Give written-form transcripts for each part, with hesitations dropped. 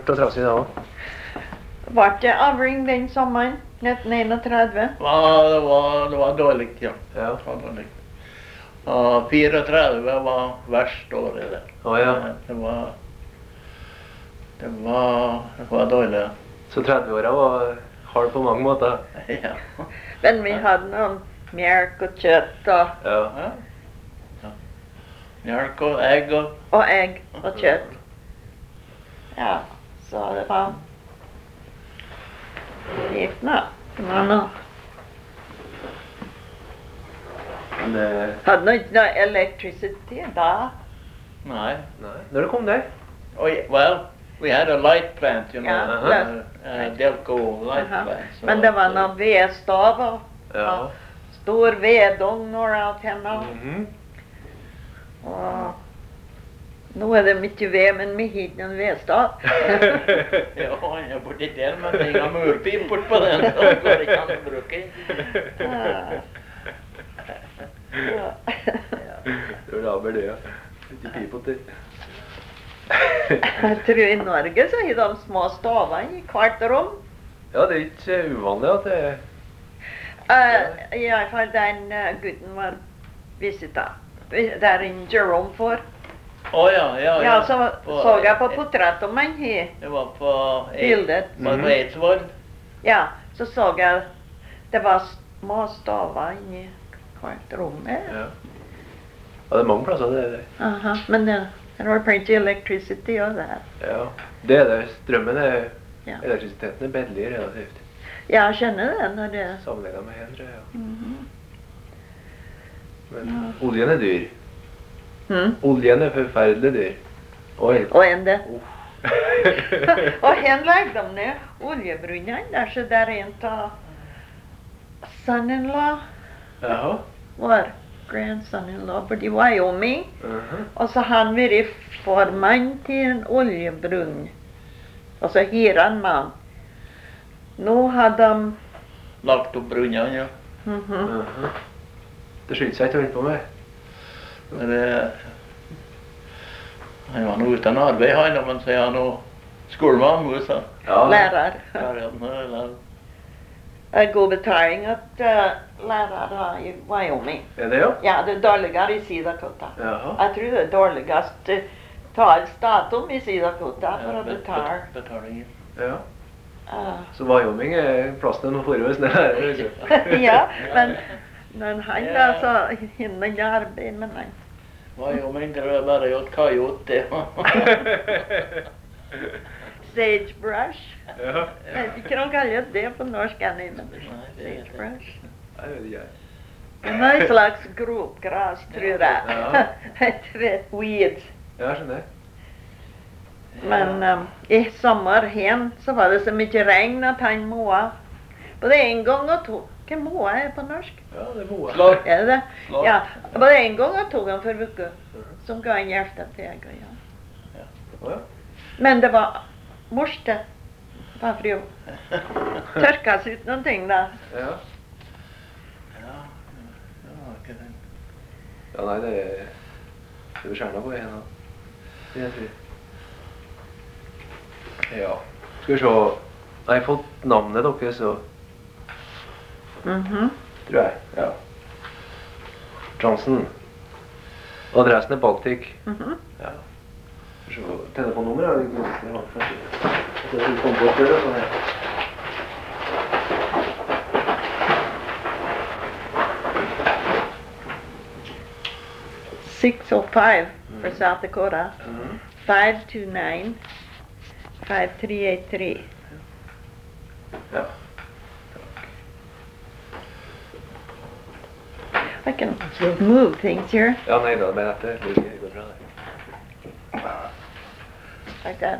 mørkt og trasig da også. Var det avring den sommeren, 1931? Det var dårlig, ja. Ja. Det var dårlig. Og 34 var verst året det. Ja. Det var dårlig. Så 30-åra var hard på mange måter. Ja. Men vi hadde noen mjølk og kjøtt og Ja. Mjølk og egg og... Og egg og kjøtt. Ja, så det var... Det gikk nå. Det var nå. Men det... Hadde nå ikke noe electricity da. Nei. Nei. Når det kom der? Well, we had a light plant, you know. Ja, Delco light Aha. plant. So Men det var noen vedstav og Ja. stor vedogn og alt henne. Mhm. Og nå er det mye ved, men vi har ikke noen vedstav. Ja, jeg er borti der, men det er ingen murpip bort på den, så det går ikke an å bruke. Det var laber det, ja. Ikke pipot det. Jeg tror i Norge så har de små staver i hvert rom. Ja, det er ikke uvanlig at det... I alle fall den gutten var visita. Der en Jerome for. Ja. Ja, så jeg på portrettet om han her. Det var på Bildet. Var det på Eidsvoll? Ja, så jeg det var små staver inni hvert rom. Ja. Ja, det er mange plasser det er det. Aha, men det var plenty electricity og det. Ja, det er det. Strømmen er... Ja. Elektrisiteten er bedelig relativt. Ja, jeg kjenner det når det... Sammenlignet med hen, tror jeg, ja. Mhm. Men oljen er dyr. Oljen er forferdelig dyr. Oi. Og en det. Og hen legger de ned oljebrunnen der, så der er en av son-in-law, Jaha. vår grandson-in-law, borti Wyoming. Mhm. Og så han vært formann til en oljebrunn. Og så her han mann. Nå har de... Lagt opp brunnen, ja. Mhm. Det skyldte seg ikke å vente på meg. Men han var nå uten arbeid, han, men så er han nå skolemann, så. Ja. Lærer. Lærer. Det er god betaling at lærere i Wyoming. Er det, ja? Ja, det er dårligere i South-Dakota. Jaha. Jeg tror det er dårligst tal statum i South-Dakota for å betale. Betaling. Ja. Så Wyoming er plassen noen forhås ned her, liksom. Ja, men han da så hinner arbeid med han. Wyoming, det er bare gjort kajote. Sagebrush. Ja. Jeg vet ikke hva de kaller det på norsk ennå, men sagebrush. Jeg vet ikke. Det er en slags gropgras, tror jeg. Ja. Jeg vet, weeds. Ja, skjønner jeg. Men i sommer hen så var det så mye regn at han måa. Både en gang og to. Hva måa er på norsk? Ja, det er moa. Slår. Er det? Slår. Ja, både en gang og to ganger for uke. Som ga en hjerte til jeg og ja. Ja. Men det var morste. Bare for å tørkes ut noen ting da. Ja. Ja, det var ikke den. Ja, nei, det er skjernet på en da. Det er fint. Ja. Skal vi se. Jeg har fått navnet deres, så tror jeg. Ja. Johnson. Adressen er Baltic. Ja. Skal vi se. Telefonnummer er det ikke noe. Det er kom på før, sånn her. for South Dakota. 529 5383. Ja. I can move things here Ja, nei da, men dette går bra det. like that.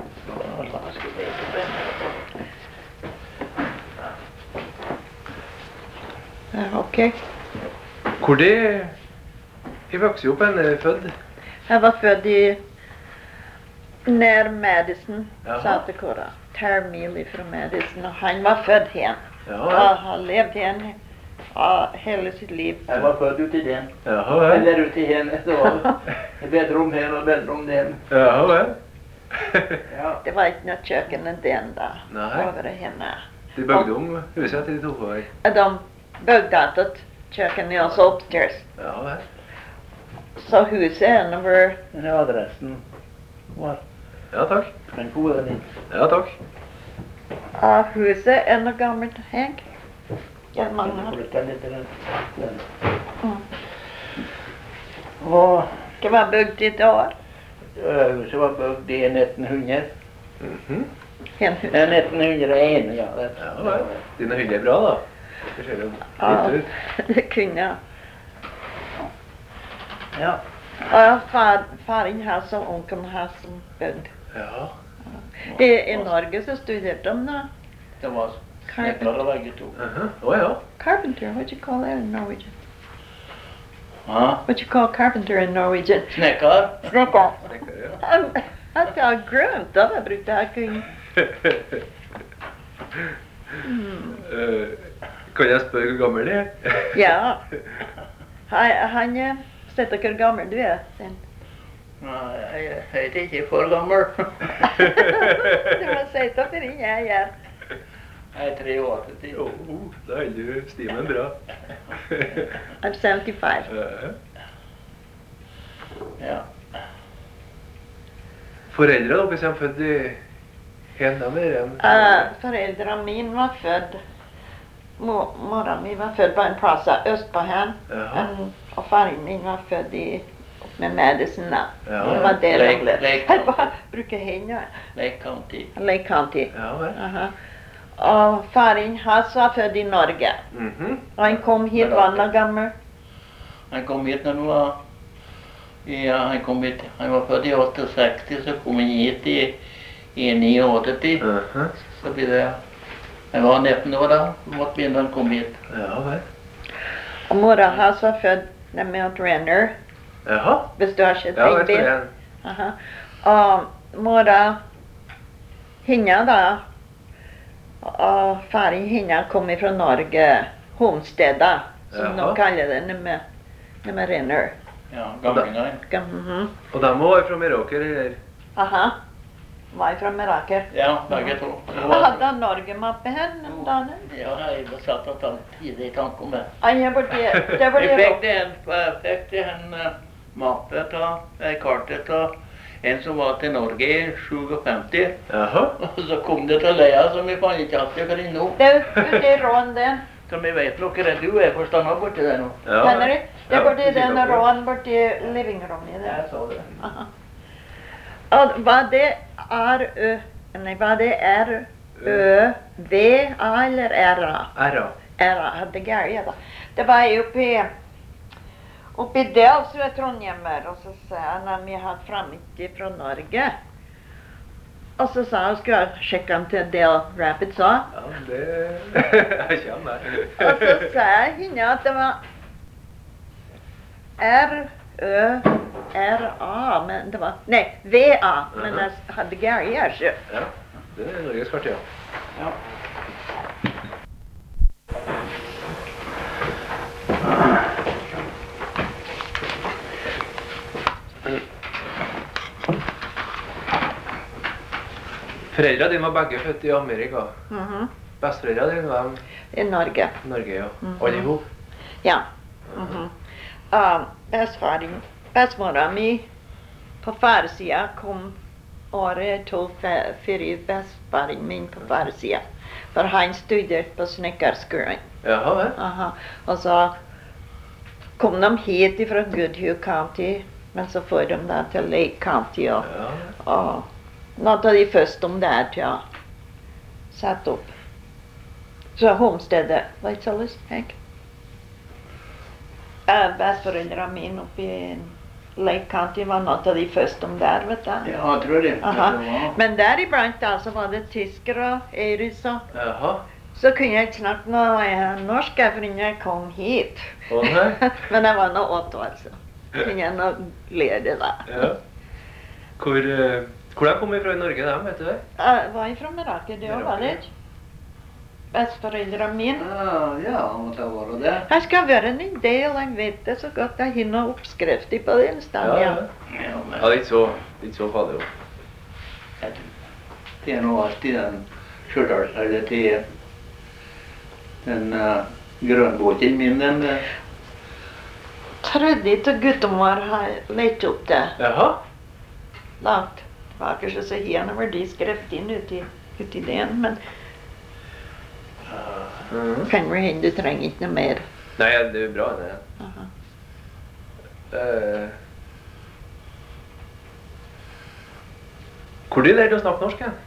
Okay. Hvor det... Jeg vokste jo opp en fødd. Jeg var født i nær Madison, Jaha. South Dakota. Termil fra Madison, og han var født her. Ja, Og har levd her hele sitt liv. Jeg var født ute i den. Jaha, vel. Eller ute i henne, så var det bedrom her og bedrom den. Jaha, vel. Ja. Det var ikke noe kjøkken den da. Nei. Over henne. De bygde om huset til de to år. De bygde ett kjøkken i oss upstairs. Ja, vel. Så huset är over. Den här adressen var Ja, takk. den koden din. Ja, takk. Ja, huset är något gammalt, Henk. Ja, Magnus. Flytta lite den. Mm. Och Det var byggt i ett år. huset var byggt i 1900. Mhm. En hus. 1901, ja. Ja, vel. Dine hyller er bra, da. Det ser jo Ja, fint ut. det kunne jeg. Ja. Ja, faren har som onkelen har som bygd. Ja. I Norge så studerte de da. Det var sneckare bägge två. Å ja. Carpenter, what you call that in Norwegian? Ja. What you call carpenter in Norwegian? Sneckare. Snekker. Snekker, ja. At jeg har grønt av det brukte jeg kunne. Kan jeg spørre hvor gammel de er? Ja. Han sett hvor gammel du er. Sen. Nej, jag är inte för gammal. Du har sett det for jeg gjør. Jag är 3 år till. Jo, da holder du stimen bra. I'm 75. Ja. Foreldre dere som er født i Hendamer? Foreldrene mine var født. Moren min var født på en plass øst på hen. Jaha. Og faren min var født i med Madison. Ja, Det var det de ble. Lake Jeg County. bare bruker henne. Lake County. Lake County. Ja, vel. Aha. Og faren hans var født i Norge. Mhm. Og han kom hit, var han gammel? Han kom hit när han var... Ja, han var född i 68, så kom han hit i 89. Mhm. Så blir det... Han var 19 år då, mot min han kom hit. Ja, vel. Og moren hans var født i Mount Rainier. Jaha. Hvis du har sett Ja, den vet du bilen. det. Aha. Og mora henne da, og faren henne kom fra Norge, Homsteda, som Jaha. de kaller det når man renner. Ja, gamlingar. Mhm. Og de må være fra Meråker, eller? Aha, var fra Meraker. Ja, bägge två. Jeg hadde en Norge-mappe her den dagen. Ja, jag var satt att han tidigt han kom med. Han er borti, det var Vi det. fick en mappe kartet av en som var till Norge i 57. Jaha. Och så kom det till Leia som vi fan inte alltid för in nu. Det er borti rån den. Som vi vet lokker du er for stanna borti der nå. Ja. Kjenner du? Det er borti Ja, den sikkert. rån borti livingrommet der. Jeg så det. Aha. Og hva det er nei, hva det er V-A eller R-A? R-A. R-A, hadde gærlig da. Det var oppi Dels ved Trondheim, og så sa han at vi hadde fremmet fra Norge. Og så sa han, skulle jeg sjekke han til Del Rapids også. Ja, det... Jeg kjenner det. Og så sa jeg henne at det var R-Ø-R-A, men det var, nei, V-A, men jeg hadde gærlig her, så. Ja, det er Norges kart, ja. Ja. Foreldrene dine var begge født i Amerika. Mhm. Besteforeldrene dine var I Norge. i Norge, ja. Mhm. Alle ihop. Ja. Mhm. Bestmora mi på farsida kom året to før bestefaren min på farsida. For han studerte på snekkerskolen. Jaha, vel. Aha. Og så kom de hit fra Goodhue County, men så får de da til Lake County. Og noe av de første de der til å sette opp. Så homestedet, hva er det lyst, Henk? Besteforeldrene mine oppe i Lake County var noe av de første de der, vet du. Ja, jeg tror det. Aha. Men der iblant da, så var det tyskere og eirisser. Jaha. Så kunne jeg ikke snakke noe norsk, for jeg kom hit. Å, nei. Men jeg var nå 8 år, så kunne jeg nå lære det da. Ja. Hvor de kom fra i Norge, dem, vet du det? Jeg var fra Meraker, det var det ikke. Besteforeldrene mine. Ja, måtte være det. Jeg skal være en del, jeg vet det så godt. Jeg har oppskrifter på den stedet. Ja, Ja. ja. Ja, det er ikke så farlig, jo. Det er noe alltid den Stjørdals, eller til den grønnboken min, den Trodde ikke gutten vår har lett opp det. Jaha. Lagt. Det var kanskje så gjerne var de skrevet inn uti den, men kan vel hende du trenger ikke noe mer. Nei, det er jo bra det. Aha. Hvor du lærte å snakke norsk, hen?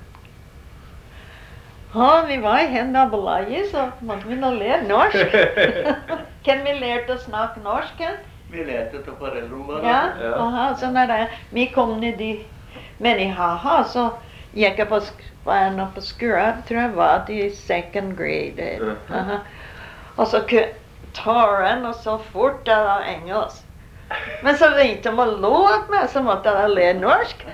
Ja, vi var i hen nabolaget, så måtte vi nå lære norsk. Kan vi lærte å snakke norsk, hen? vi lærte av foreldrene våre. Ja, Ja. aha, så när vi kom ned i Minnehaha så gick jag var jag nog på skolan, tror jag var i second grade. Mhm. Aha. Och så tar den och så fort det var engelsk. Men så inte man låg med så måtte jag lära norsk.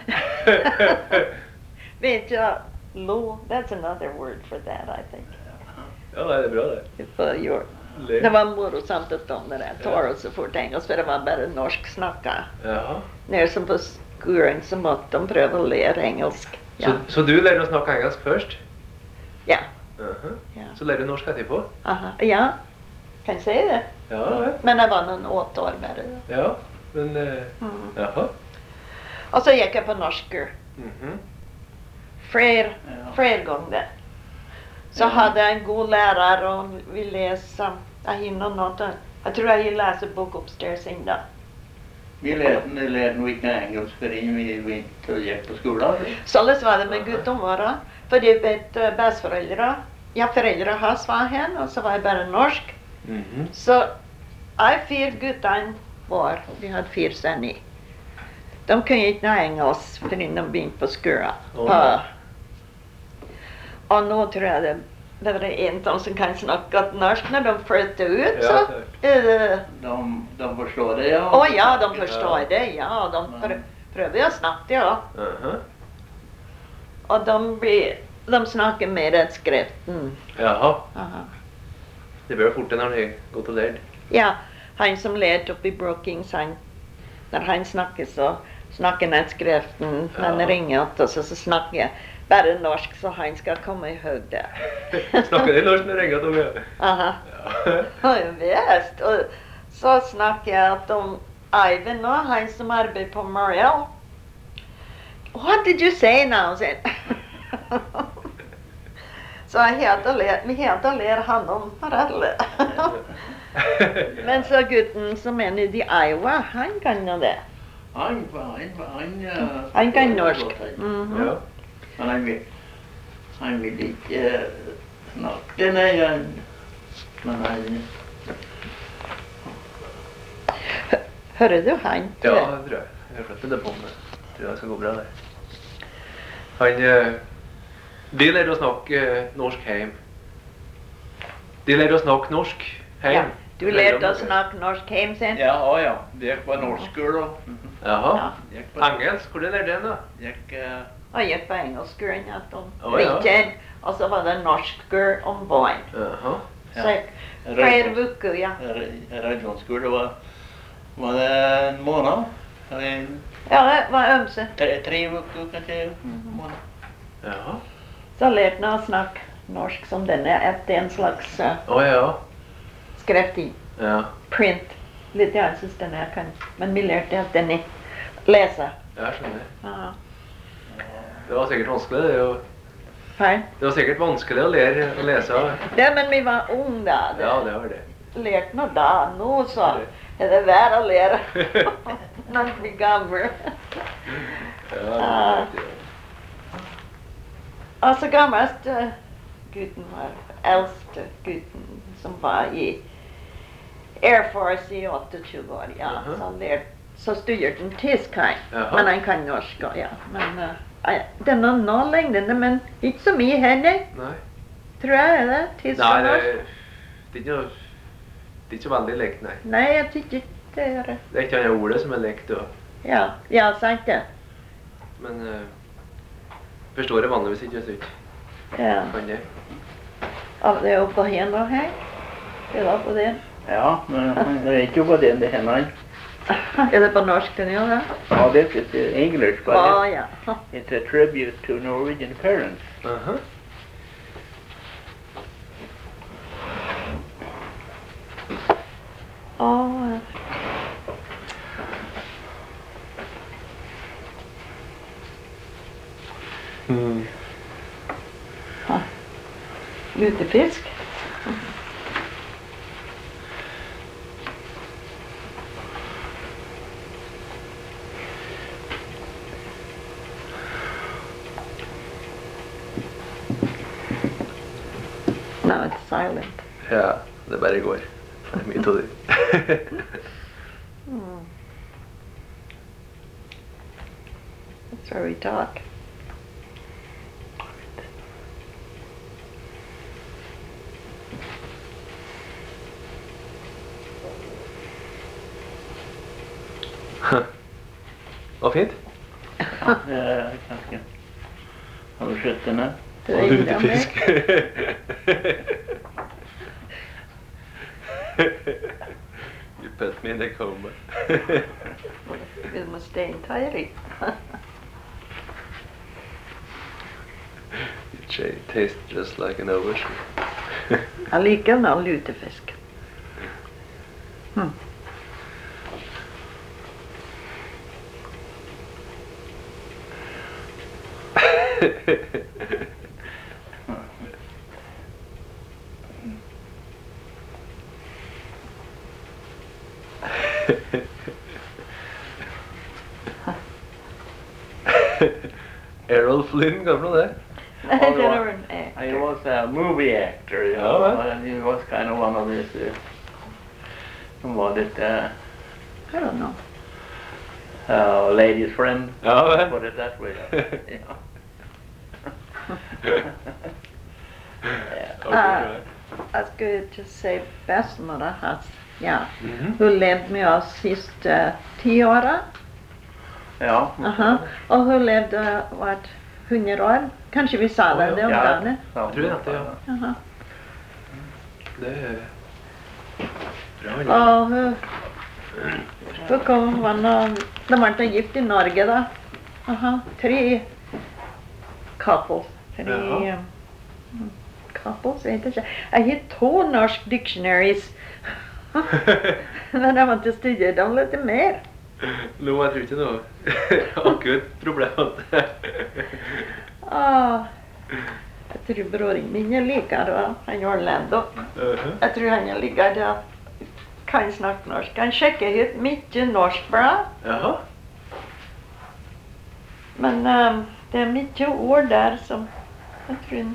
Vet jag, that's another word for that I think. Ja, det er bra det. For your, det var morosamt att de där tar och så fort engelsk för det var bara norsk snacka. Jaha. När som på skolan så måtte de prøve å lære engelsk. Ja. Så du lærte å snakke engelsk først? Ja. Mhm. Ja. Så lærte du norsk etterpå? Aha. Ja, kan jeg si det. Ja, vel. Men jeg var noen 8 år bare. Ja, men Mhm. jaha. Og så gikk jeg på norsker. Mhm. Flere ganger. Så hadde jeg en god lærer, og vi leser. Jeg hinner noe. Jeg tror jeg leser bok upstairs inda. Vi lærte noe ikke engelsk før vi gikk på skolen. Sånn var det med guttene våre. Fordi besteforeldre, ja, foreldre hans var hen, og så var jeg bare norsk. Mhm. Så jeg 4 guttene våre, vi hadde 4 sønner. De kunne ikke noe engelsk før de begynte på skolen. Åh. Og nå tror jeg det var en av dem som kan snakke norsk når de flyttet ut, Ja, så er det... De forstår det, ja. Å ja, de forstår det, ja. De prøver å snakke, ja. Mhm. Og de snakker mer enn skriften. Jaha. Aha. Det blir fort når det er godt og lært. Ja, han som lærte oppe i Brookings, når han snakker så snakker han skriften, når han Ja. ringer til oss, så snakker jeg bare norsk, så han skal komme i høy det. Snakker de norsk når du ringer til meg? Aha. Ja. Ja, visst. Og så snakker jeg om Ivan nå, han som arbeider på Muriel. What did you say now? Så vi helt å lære han om Harald. Men så gutten som er nede i Iowa, han kan jo det. Han Han kan norsk. Mhm. Ja. Men han vil ikke snakke, nei. Men han... Hører du han? Ja, det tror jeg. Jeg har flyttet det på meg. Jeg tror det skal gå bra det. De lærte å snakke norsk hjem. De lærte å snakke norsk hjem. Ja. Du lærte å snakke norsk hjem sin? Ja, ja. Det gikk på norsk skole. Jaha. Ja. Gikk på Engelsk, hvor lærte du den da? Gikk Og gikk på engelsk skolen, at de Å, ja. ikke, og så var det norsk skole om våren. Jaha. Så flere uker, ja. Religionsskole var det en måned. Ja, det var ømse. 3 uker kanskje. Måned. Jaha. Så lærte jeg å snakke norsk som denne, etter en slags Å ja. skrift i Ja. print. Litt jeg synes denne jeg kan, men vi lærte at denne lese. Jeg skjønner. Ja. Det var sikkert vanskelig. Hei. Det var sikkert vanskelig å lære å lese. Ja, men vi var unge da. Ja, det var det. Lærte noe da, nå så er det verre å lære når vi blir gamle. Ja, det var det. Altså gammelt gutten var eldste gutten som var i Air Force i 28 år, ja. Mhm. Så han så studerte han tysk her, Jaha. men han kan norsk også, ja. Men den er nå lengden, men ikke så mye heller, Nei. tror jeg, er det? Tysk Nei, og det norsk? er ikke noe... Det er ikke så veldig likt, nei. Nei, jeg tykker ikke det er det. Det er ikke annet ordet som er likt, og... Ja, ja, sant det. Men forstår det vanligvis ikke, så ikke. Ja. Kan det. Ja, det er oppå hen og her. Det var på det. Ja, men det er ikke på den det hender. Er det på norsk den gjør det? Oh, this is English, but Ja. it's a tribute to Norwegian parents. Uh-huh. Mm. Lutefisk. No, it's silent. Ja, det bare går. Det er mye av det. That's where we talk. Vad fint. Ganske. Har du sett den her? Det er ingen av meg. Lutefisk. You put me in the coma. Vi må steintidig. It tastes just like an ocean. Jeg liker den lutefisk. Errol Flynn, gammel det? He was a movie actor, you know, and he was kind of one of these, what it, I don't know. ladies' friend, Ja, put it that way. Yeah. Jeg skulle just si bestemora hans. Ja. Mhm. Hun levde med oss siste 10 åra. Ja. Og hun levde 100 år. Kanskje vi sa det om dagen. Jag tror det, ja. Aha. Det är bra. Og hun kom, de var ikke gift i Norge da. 3 couples. 3 couples, jeg vet ikke. Jeg har 2 norsk dictionaries. Men jeg måtte studere dem litt mer. Nå, jeg tror ikke noe akutt problem. Jeg tror broren min er likere, han er Orlando. Jeg tror han er likere, kan snakke norsk. Han sjekker ut mye norsk bra. Jaha. Men det er mye ord der som jeg tror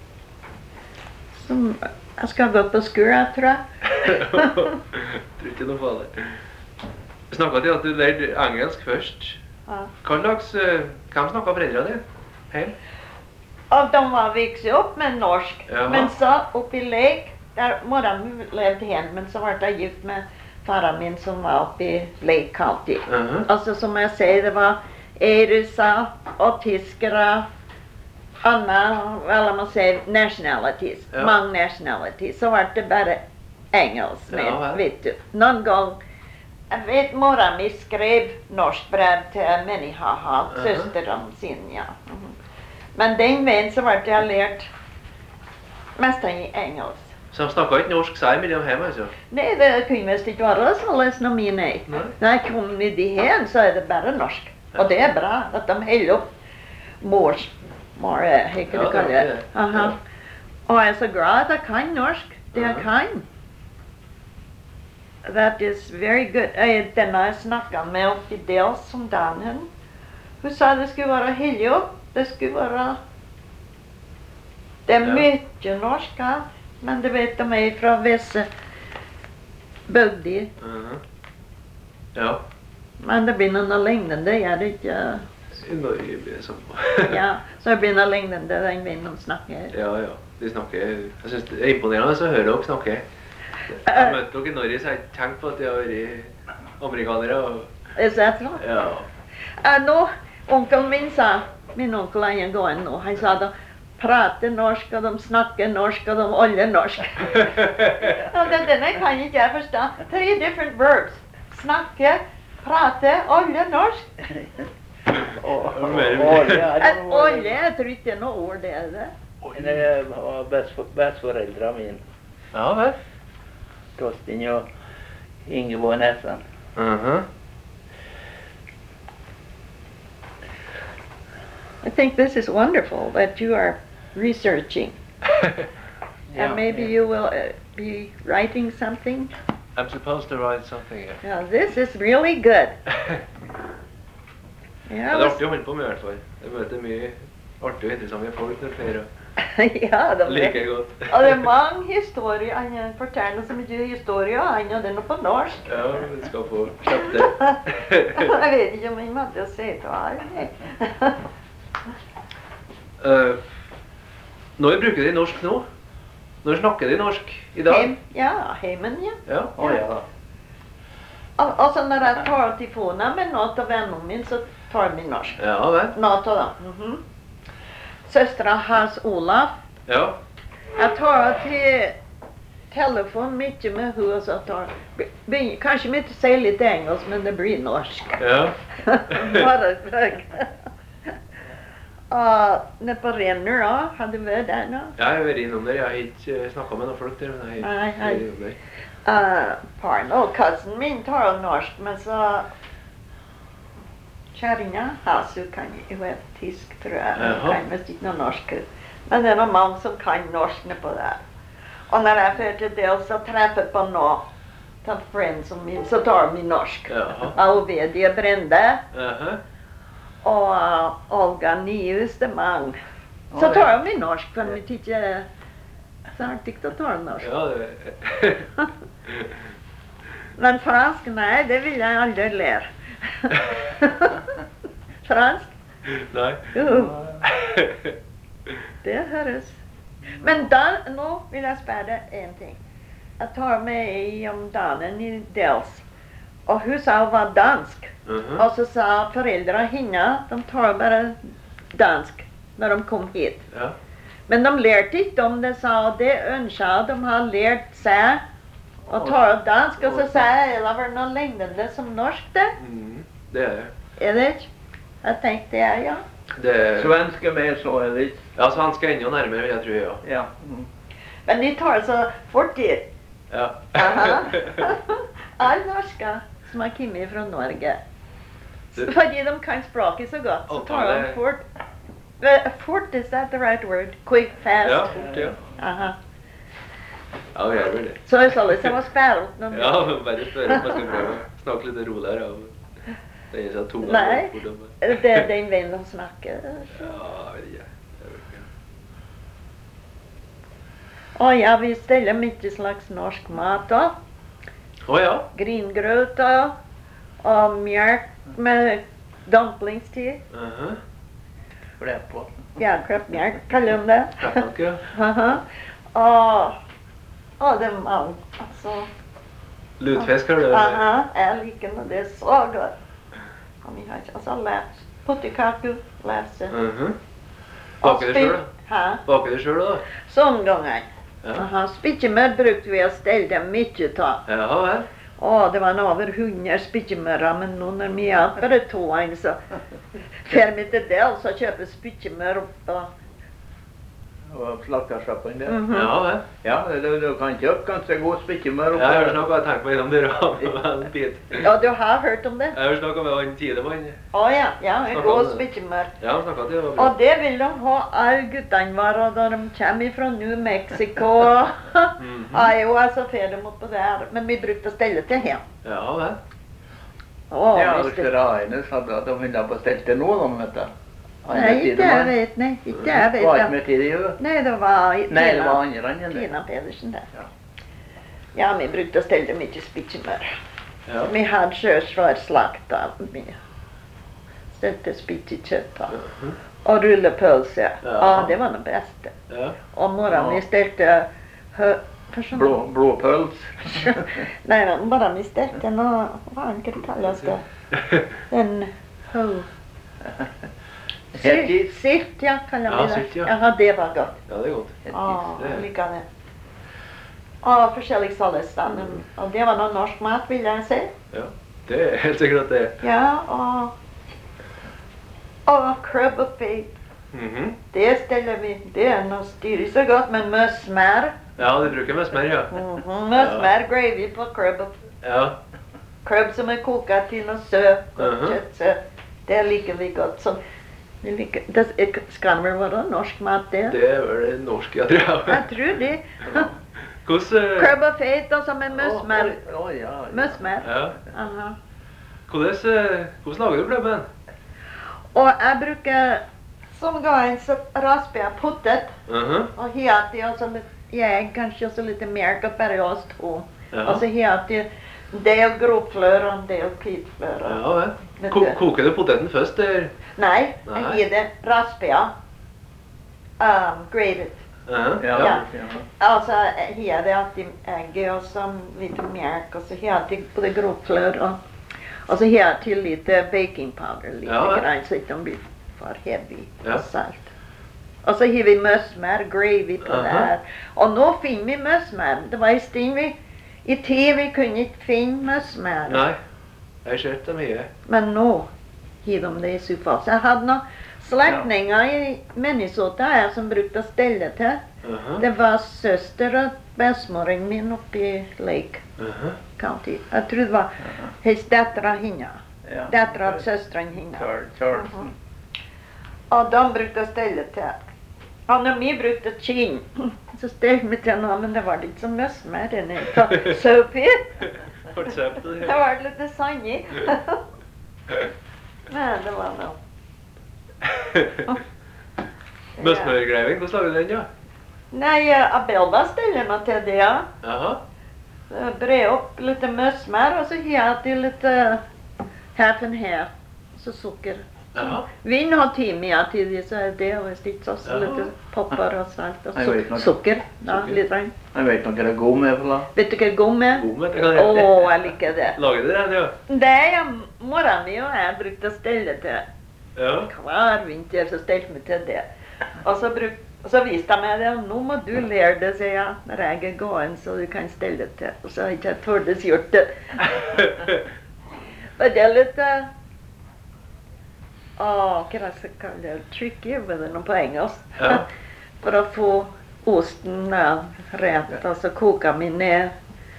som jeg skal gå på skole, tror jeg. Tror ikke noe farlig. Vi snakket til at du lærte engelsk først. Ja. Hvem snakket foreldrene dine? Hjem? Og de var vokst opp med norsk. Jaha. Men så oppe i Lake, der moren levde hjemme, men så ble jeg gift med faren min som var oppe i Lake County. Altså som jeg sier, det var eriser og tyskere, eller man sier nationalities, mange nationalities. Så var det bare engelsk med, vet du. Noen gang, jeg vet moren min skrev norsk brev til Minnehaha, søsteren sin, ja. Men den veien så ble jeg lært mest i engelsk. Så de snakket ikke norsk seg mellom hjemme, altså? Nei, det kunne visst ikke være så lest noe mye, nei. Når jeg kom ned i hen, så er det bare norsk. Og det er bra at de holder opp hva kan du kalle det? Og jeg er så glad at jeg kan norsk. Det jeg kan. That is very good. Denne jeg snakket med oppe i Dels som dagen, hun sa det skulle være holdt opp. Det skulle være... Det er mye norsk her, men det vet de er fra visse bygder. Ja. Men det blir noe lignende, jeg er ikke... I Norge blir det sånn. Ja, så det blir noe lignende, den veien de snakker. Ja, ja. De snakker... Jeg synes det er imponerende å høre dere snakke. Jeg møtte dere i Norge, så jeg har tenkt på at de har vært amerikanere. Er det sant? Ja. Nå, onkelen min sa, min onkel er en gående nå, han sa da, prater norsk, og de snakker norsk, og de oljer norsk. Og denne kan ikke jeg forstå. 3 different verbs. snakke, prate, alle norsk. Alle, jeg tror ikke det er noe ord, det er det. Det var besteforeldrene mine. Ja, vel. Torstein og Ingeborg Nessan. I think this is wonderful that you are researching. And maybe you will be writing something. I'm supposed to write something, yeah. Now this is really good. Ja, det er artig å holde på med I hvert fall. Jeg møter mye artige og interessante folk når flere ja, liker godt. Og det er mange historier. Han forteller så mye historier, han og den er på norsk. Ja, vi skal få kjøpt det. Jeg vet ikke om jeg måtte si til her. Når bruker de norsk nå? Når snakker de norsk I dag? Ja, heimen, ja. Ja. Ja. Altså når jeg tar telefonen med noen av vennene mine, så tar vi norsk. Ja, vel. Noen av dem. Søsteren Hans Olaf. Ja. Jeg tar til telefon mye med henne, så tar kanskje vi ikke sier litt engelsk, men det blir norsk. Ja. Bare fløk. Nede på Renner da, har du vært der nå? Ja, jeg har vært innom der. Jeg har ikke snakket med noen folk der, men jeg har vært innom der. Faren og kassen min tar norsk, men så kjæringa, hun kan jo være tysk, tror jeg. Hun kan mest ikke noe norsk. Men det noen mange som kan norsk på det. Og når jeg fører til det, så treffer jeg på noe til friendsen min, så tar vi norsk. Alvedie Brende. Og Olga Nyhus, det mange. Så tar vi norsk, for vi ikke så har jeg ikke tatt norsk. Ja, det Men fransk, nei, det vil jeg aldri lære. Fransk? Nei. Jo. Det høres. Men da, nå vil jeg spørre deg en ting. Jeg tar med om dagen I Dels. Og hun sa hun var dansk. Og så sa foreldrene hennes, de tar bare dansk når de kom hit. Ja. Men de lærte ikke om det, sa det ønsket de har lært seg å tale dansk, og så sa jeg, det var noe lignende som norsk det. Det det. Det ikke? Jeg tenkte det, ja. Svenska med så det ikke. Ja, svenska enda nærmere, vil jeg tro, ja. Men de tar så fort dit. Ja. Alle norske som har kommet fra Norge. Fordi de kan språket så godt, så tar de fort. Fort, is that the right word? Quick, fast? Ja, fort, ja. Ja, vi vel det. Så jeg sa litt, jeg var spæret noe mer. Ja, bare spørre om man skal prøve å snakke litt roligere. Det er sånn tunga. Nei, det er den veien de snakker. Ja, jeg vet ikke. Ja, vi steller mye slags norsk mat da. Ja. Gringrøt og mjølk med dumplings til. Ja, kreppmjølk, kaller de det. Kreppmjølk, ja. Og det mange, altså. Lutfisk har du? Jeg liker når det så godt. Og vi har ikke, altså lefse, pottekaker, lefse. Baker du selv da? Baker du selv da? Sånn ganger. Spikkemør brukte vi å stelle dem mye av. Ja, vel. Det var over 100 spikkemører, men nå når vi har bare 2 så fer vi til det, så kjøper spikkemør opp Og slaktersjappen der. Ja, vel. Ja, du kan kjøpe ganske god spikkemør opp. Ja, jeg har snakket og tenkt meg innom det med Pete. Ja, du har hørt om det? Jeg har snakket med han Tidemann. Ja, en god spikkemør. Ja, han snakket det. Og det vil de ha alle guttene våre da de kommer fra New Mexico. Iowa, så fer de opp på der. Men vi brukte å stelle til her. Ja, vel. Ja, hvis Raines hadde de ville bestelt det nå, de vet du. Nei, ikke jeg vet. Var ikke med tid i jo? Nei, det var andre Tina Pedersen der. Ja, vi brukte å stelle mye spikkemør. Vi hadde sjøsvær slakt av mye. Stelte spikkekjøtt og rullepølse. Det var det beste. Og morgen vi stelte blåpøls. Nei, bare vi stelte noe, hva det kalles det? Den Silt, ja, kaller vi det. Ja, det var godt. Ja, det er godt. Jeg liker det. Forskjellig salesstand. Og det var noe norsk mat, vil jeg si. Det är helt säkert att det är. Ja, och crab och fate. Mhm. Det ställer vi, det är nog styr så gott med mössmär. Ja, det brukar med smör, ja. Mössmär gravy på crab. Ja. Crab som är kokat till något sött, kött, sött. Det är lika gott som... Det ska väl vara norsk mat det? Det är väl norsk, jag tror. Jag tror det. Crab och fate och som är mössmär. Ja. Mössmär. Ja. Aha. Hvordan lager du klubben? Och jag brukar som gå en så raspar potet och helt i och så lite ägg kanske och så lite mjölk och färgost och så helt i del grovflör och del pitflör. Ja, väl. Koker du poteten först? Nej, jag ger det raspar. Grated. Ja. Alltså här det alltid ägg och så lite mjölk och så helt i både grovflör och så här till lite baking powder lite grann så att de blir för heavy och salt. Och så har vi mössmär, gravy på det här. Och nu finner vi mössmär. Det var i stin i TV kunde inte finna mössmär. Nej, jag har kört dem här. Men nu har de det i så fall. Så jag hade några släktingar i Minnesota här som brukade ställa till. Det var syster och bästmoren min uppe i Lake County. Jag tror det var hennes döttrar hinna. Döttrar och systrar hinna. Och de brukade ställa till. Och när vi brukade kin så ställde vi till någon, men det var lite som mössmär den är. Sopigt. Det var lite sangigt. Men det var nog. Mössmörgräving, hvordan lager du den, ja? Nej, Abelda ställer man till det. Jaha. Bre upp lite mössmär och så helt i lite half and half. Så socker. Vin har timia till det så är det och sticksås och lite poppar och salt och socker. Ja, lite. Jag vet nog det går med för. Vet du vad går med? God det kan jag. Jag likar det. Lager du den, ja? Det är morgon och jag brukade ställa till. Ja. Kvar vinter så ställde mig till det. Och så visste jag mig det, nu må du lära dig, säger jag, när jag är gåen så du kan ställa det till. Och så har jag inte tordes gjort det. Och det är lite, vad ska jag kalla det, tricky med den på engelska. Ja. För att få osten rätt och så koka min ner.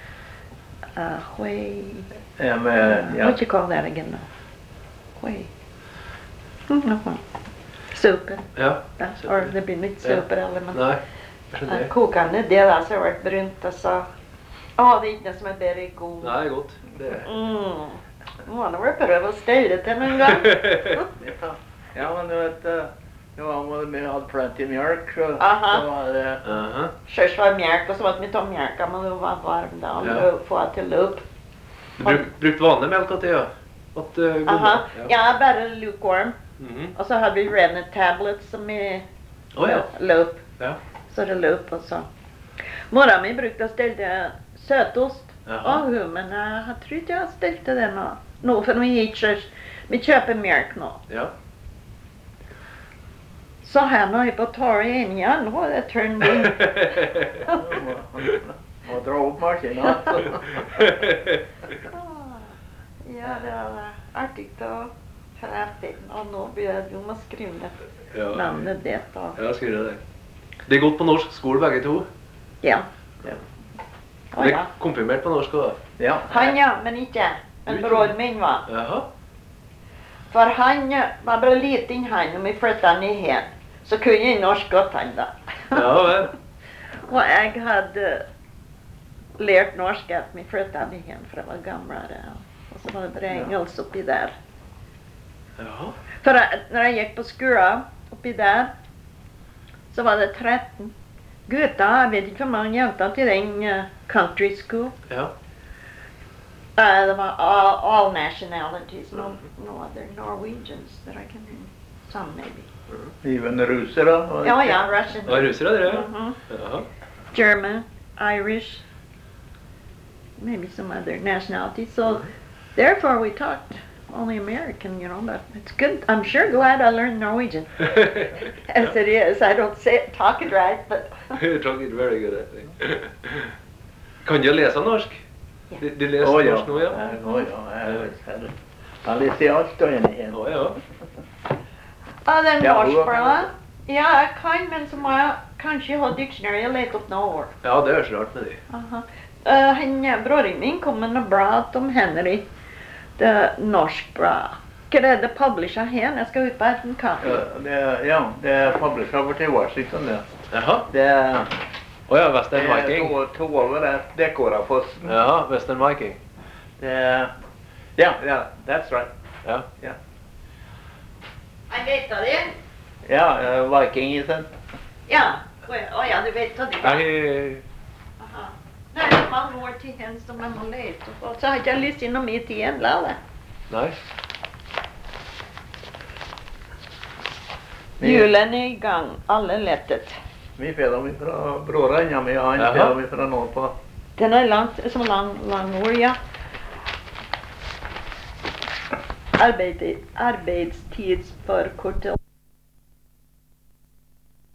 Whey. Ja, men What you call that again now? Whey. Super. Ja. Or det blir inte super eller men. Nej. Kokande det där så har varit brunt och så. Det är inte som är berg god. Nej, gott. Det. Man har prövat att ställa det någon gång. Ja, men du vet, det var med hade plenty mjölk så var det. Körs var mjölk och så var det med mjölk men det var varmt då och få till upp. Brukt vanlig mjölk åt det, ja? Åt gomma? Ja, bara lukewarm. Och så hade vi rennet tablets som är lup. Ja. Så det lup och så. Morgon min brukade ställa sötost. Men jag tror inte jag ställde den nu för vi köper mjölk nu. Ja. Så här nu är på torget igen, nu har det turned in. Och dra upp maskinen. Ja, det var artigt och häftigt. Och nu blir du måste skriva namnet det då. Jag skriver det. Det är gått på norsk skole begge to. Ja. Det är konfirmert på norsk då. Ja. Han men inte jag. Men bror min var. Jaha. För han var bara liten han och vi flyttade ner hem. Så kunde jag norsk gott han då. Ja, väl. Och jag hade lärt norska att vi flyttade ner hem för det var gamlare. Och så var det bara engelska uppe där. Jaha. För när jag gick på skolan uppe där så var det 13 gutta, jag vet inte hur många jäntor till den country school. Ja. Det var all nationalities, no other Norwegians that I can name. Some maybe. Even russer då? Ja, Russian. Ja, russer hade det. Jaha. German, Irish, maybe some other nationalities. So therefore we talked only American, you know, but it's good. I'm sure glad I learned Norwegian. As it is, I don't talk it right, but... You talk it very good, I think. Kan du läsa norsk? Du leser norsk nå, ja? Han leser alt da inne igjen. Ja. Ja, den Ja, norskbladet. Ja, jeg kan, men så må jeg kanskje ha dictionary og lete opp noen ord. Ja, det er så rart med de. Aha. Broren min kom med noe blad om Henry. Det norsk blad. Hva er det publisher her? Jeg skal ut på en kaffe. Det er publisher over til Washington, det. Jaha. Det er Åja, Western Viking. to over det Dekorafossen. Jaha, Western Viking. Det er, ja, that's right. Ja. Ja. Jeg vet av det. Ja, Viking is it? Ja. Ja, du vet av det. Aha. Nei, det var mange år til henne som jeg må lete på. Så har ikke jeg lyst innom mitt igjen, la det. Nei. Julen er i gang, alle lettet. Vi får dem fra brorene, ja, men han får dem fra noen på. Den er langt, som lang ord, ja. Arbeidstidsforkortet